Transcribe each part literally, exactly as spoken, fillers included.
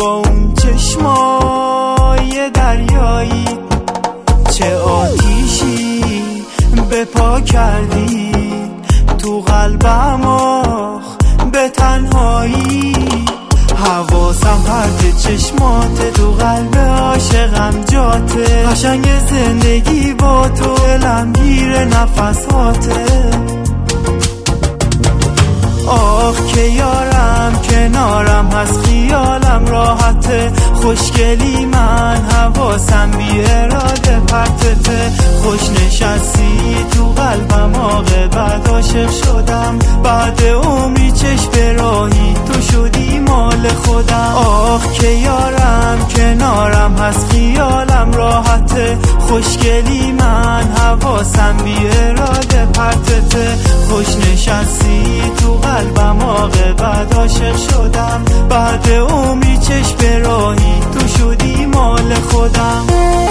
با اون چشمای دریایی چه آتیشی به پا کردی تو قلبم آخ به تنهایی. حواسم پرت چشماته تو قلب عاشقم جاته قشنگ زندگی با تو دلم گیر نفساته. آخ که یارم کنارم هست خیالم راحته خوشگلی من حواسم بی اراده پرتته خوش نشستی تو قلبم عاقبت عاشق شدم بعد عمری چشم راهی تو شدی مال خودم. آخ که یارم کنارم هست خیالم راحته خوشگلی من حواسم بی اراده پرتته خوش نشستی تو قلبم عاقبت عاشق شدم بعد عمری چشم راهی تو شدی مال خودم.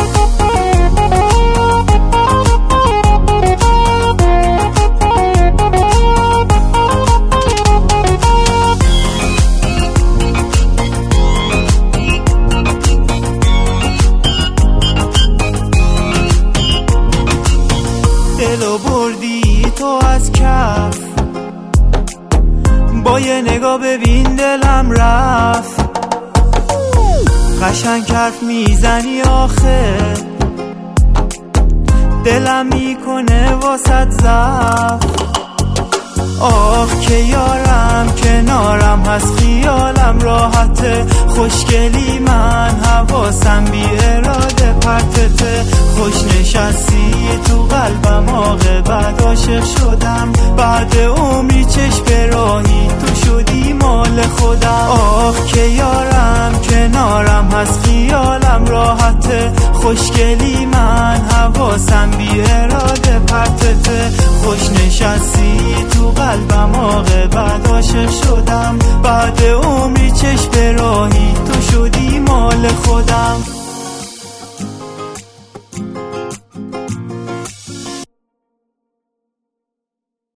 دلو بردی تو از کف با یه نگاه ببین دلم رفت قشنگ حرف میزنی آخه دلم میکنه واسط ضعف. آخ که یارم کنارم هست خیالم راحته خوشگلی من حواسم بی اراده پرتته خوش نشستی تو قلبم عاقبت عاشق شدم بعد عمری چشم راهی تو شدی مال خودم. آخ که یارم کنارم هست خیالم راحته خوشگلی من حواسم بی اراده پرتته خوش نشستی تو قلبم عاقبت عاشق شدم بعد عمری چشم راهی تو شدی مال خودم.